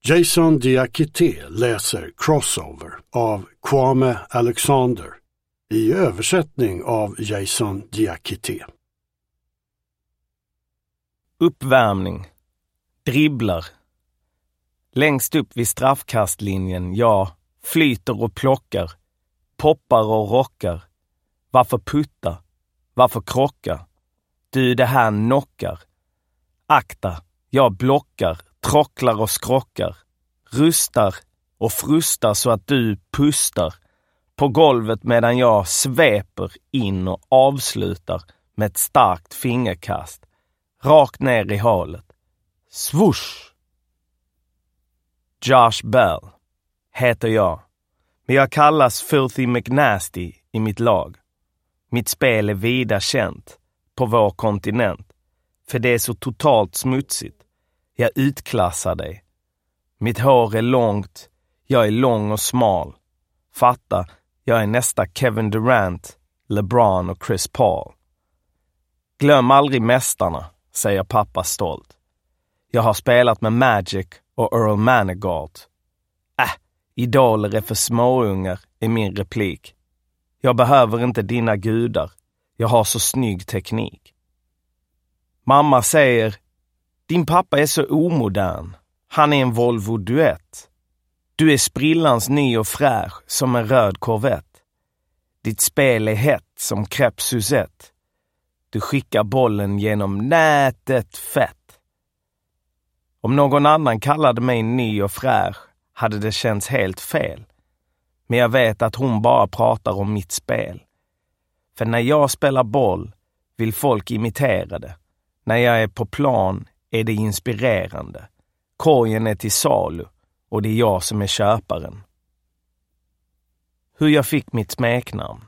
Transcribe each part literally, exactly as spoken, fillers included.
Jason Diakité läser Crossover av Kwame Alexander i översättning av Jason Diakité. Uppvärmning. Dribblar. Längst upp vid straffkastlinjen, ja, flyter och plockar. Poppar och rockar. Varför putta? Varför krocka? Du, det här knockar. Akta, jag blockar, trocklar och skrockar. Rustar och frustar så att du pustar. På golvet medan jag sveper in och avslutar med ett starkt fingerkast. Rakt ner i hålet. Swoosh! Josh Bell heter jag. Men jag kallas Filthy McNasty i mitt lag. Mitt spel är vida känt på vår kontinent. För det är så totalt smutsigt. Jag utklassar dig. Mitt hår är långt. Jag är lång och smal. Fatta, jag är nästa Kevin Durant, LeBron och Chris Paul. Glöm aldrig mästarna, säger pappa stolt. Jag har spelat med Magic och Earl Manigault. Äh, idoler är för småungar, är min replik. Jag behöver inte dina gudar. Jag har så snygg teknik. Mamma säger, din pappa är så omodern. Han är en Volvo Duett. Du är sprillans ny och fräsch som en röd Corvette. Ditt spel är hett som crêpe Suzette. Du skickar bollen genom nätet fett. Om någon annan kallade mig ny och fräsch hade det känts helt fel. Men jag vet att hon bara pratar om mitt spel. För när jag spelar boll vill folk imitera det. När jag är på plan är det inspirerande. Korgen är till salu och det är jag som är köparen. Hur jag fick mitt smeknamn.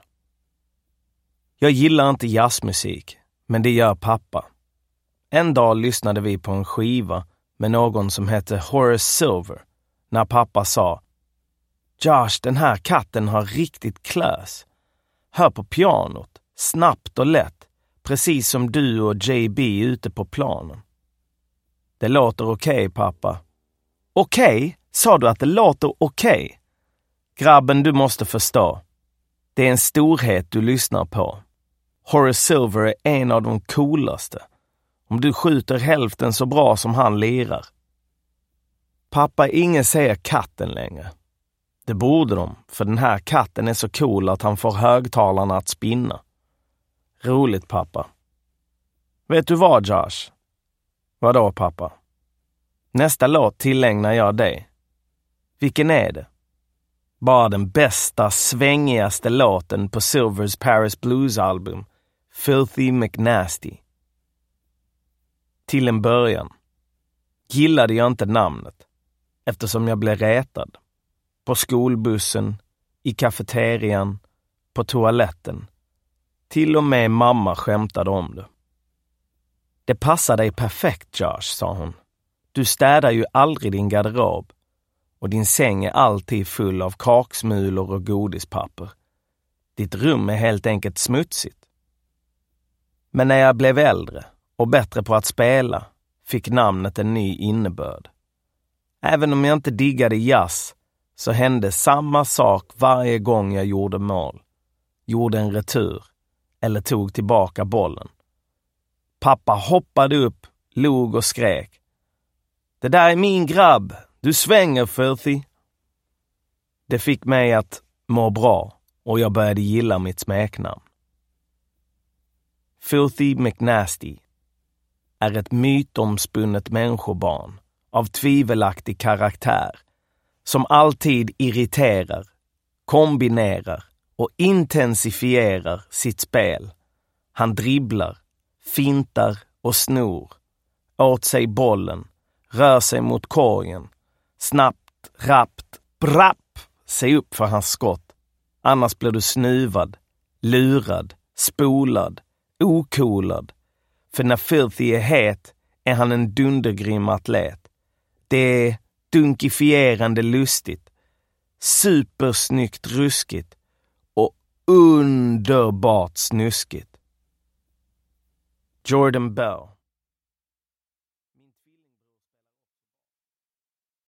Jag gillar inte jazzmusik, men det gör pappa. En dag lyssnade vi på en skiva med någon som hette Horace Silver när pappa sa, Josh, den här katten har riktigt klös. Hör på pianot, snabbt och lätt, precis som du och J B ute på planen. Det låter okej, okay, pappa. Okej? Okay? Sa du att det låter okej? Okay? Grabben, du måste förstå. Det är en storhet du lyssnar på. Horace Silver är en av de coolaste. Om du skjuter hälften så bra som han lirar. Pappa, ingen säger katten längre. Det borde de, för den här katten är så cool att han får högtalarna att spinna. Roligt, pappa. Vet du vad, Josh? Vadå, pappa? Nästa låt tillägnar jag dig. Vilken är det? Bara den bästa, svängigaste låten på Silvers Paris Blues-album, Filthy McNasty. Till en början gillade jag inte namnet, eftersom jag blev retad. På skolbussen, i kafeterian, på toaletten. Till och med mamma skämtade om det. Det passar dig perfekt, Josh, sa hon. Du städar ju aldrig din garderob. Och din säng är alltid full av kaksmulor och godispapper. Ditt rum är helt enkelt smutsigt. Men när jag blev äldre och bättre på att spela fick namnet en ny innebörd. Även om jag inte diggade jazz så hände samma sak varje gång jag gjorde mål. Gjorde en retur eller tog tillbaka bollen. Pappa hoppade upp, log och skrek. Det där är min grabb. Du svänger, Filthy. Det fick mig att må bra och jag började gilla mitt smeknamn. Filthy McNasty är ett mytomspunnet människobarn av tvivelaktig karaktär som alltid irriterar, kombinerar och intensifierar sitt spel. Han dribblar, fintar och snor, åt sig bollen, rör sig mot korgen, snabbt, rappt, brapp, se upp för hans skott. Annars blir du snuvad, lurad, spolad, okolad. För när Filthy är het är han en dundergrym atlet. Det är dunkifierande lustigt, supersnyggt ruskigt och underbart snuskigt. Jordan Bell.